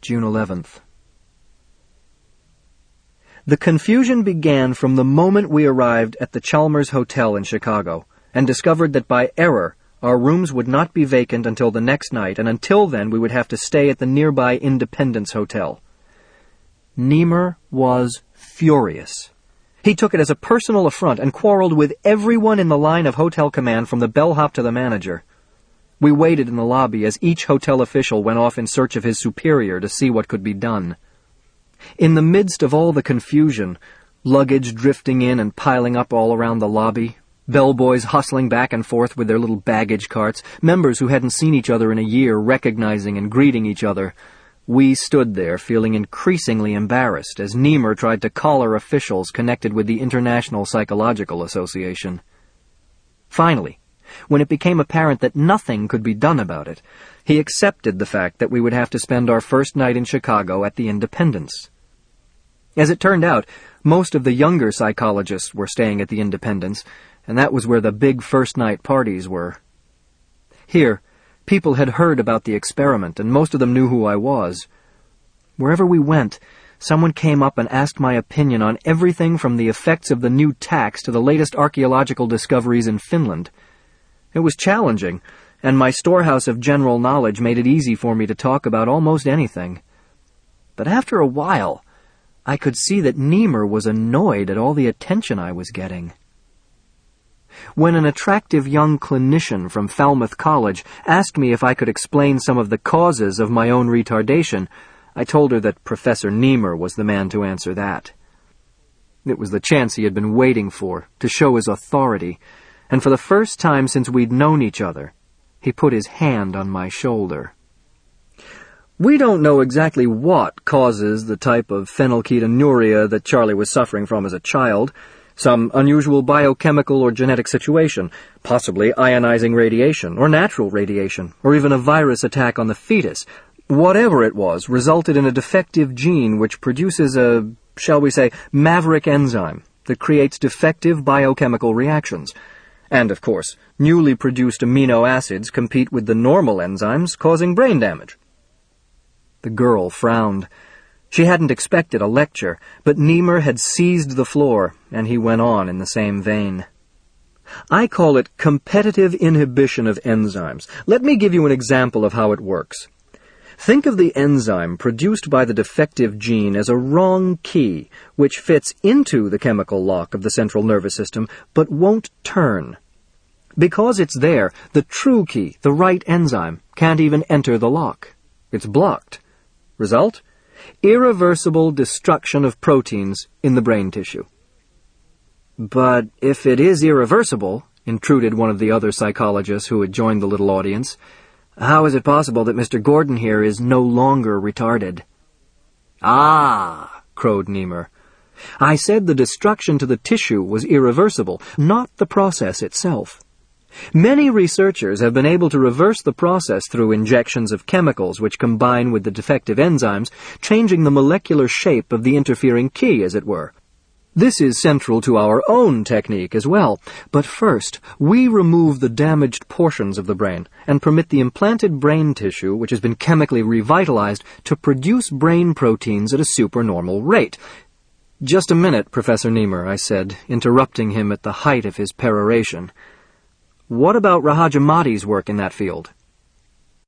June 11th. The confusion began from the moment we arrived at the Chalmers Hotel in Chicago and discovered that by error our rooms would not be vacant until the next night, and until then we would have to stay at the nearby Independence Hotel. Niemer was furious. He took it as a personal affront and quarreled with everyone in the line of hotel command from the bellhop to the manager. We waited in the lobby as each hotel official went off in search of his superior to see what could be done. In the midst of all the confusion, luggage drifting in and piling up all around the lobby, bellboys hustling back and forth with their little baggage carts, members who hadn't seen each other in a year recognizing and greeting each other, we stood there feeling increasingly embarrassed as Niemer tried to collar officials connected with the International Psychological Association. Finally, when it became apparent that nothing could be done about it, he accepted the fact that we would have to spend our first night in Chicago at the Independence. As it turned out, most of the younger psychologists were staying at the Independence, and that was where the big first-night parties were. Here, people had heard about the experiment, and most of them knew who I was. Wherever we went, someone came up and asked my opinion on everything from the effects of the new tax to the latest archaeological discoveries in Finland. It was challenging, and my storehouse of general knowledge made it easy for me to talk about almost anything. But after a while, I could see that Niemer was annoyed at all the attention I was getting. When an attractive young clinician from Falmouth College asked me if I could explain some of the causes of my own retardation, I told her that Professor Niemer was the man to answer that. It was the chance he had been waiting for, to show his authority, and for the first time since we'd known each other, he put his hand on my shoulder. We don't know exactly what causes the type of phenylketonuria that Charlie was suffering from as a child. Some unusual biochemical or genetic situation, possibly ionizing radiation, or natural radiation, or even a virus attack on the fetus. Whatever it was, resulted in a defective gene which produces a, shall we say, maverick enzyme that creates defective biochemical reactions. And, of course, newly produced amino acids compete with the normal enzymes, causing brain damage. The girl frowned. She hadn't expected a lecture, but Niemer had seized the floor, and he went on in the same vein. I call it competitive inhibition of enzymes. Let me give you an example of how it works. Think of the enzyme produced by the defective gene as a wrong key, which fits into the chemical lock of the central nervous system, but won't turn. Because it's there, the true key, the right enzyme, can't even enter the lock. It's blocked. Result? Irreversible destruction of proteins in the brain tissue. But if it is irreversible, intruded one of the other psychologists who had joined the little audience, how is it possible that Mr. Gordon here is no longer retarded? Ah, crowed Niemer. I said the destruction to the tissue was irreversible, not the process itself. Many researchers have been able to reverse the process through injections of chemicals which combine with the defective enzymes, changing the molecular shape of the interfering key, as it were. This is central to our own technique as well. But first, we remove the damaged portions of the brain and permit the implanted brain tissue, which has been chemically revitalized, to produce brain proteins at a supernormal rate. Just a minute, Professor Niemer, I said, interrupting him at the height of his peroration. What about Rahajamati's work in that field?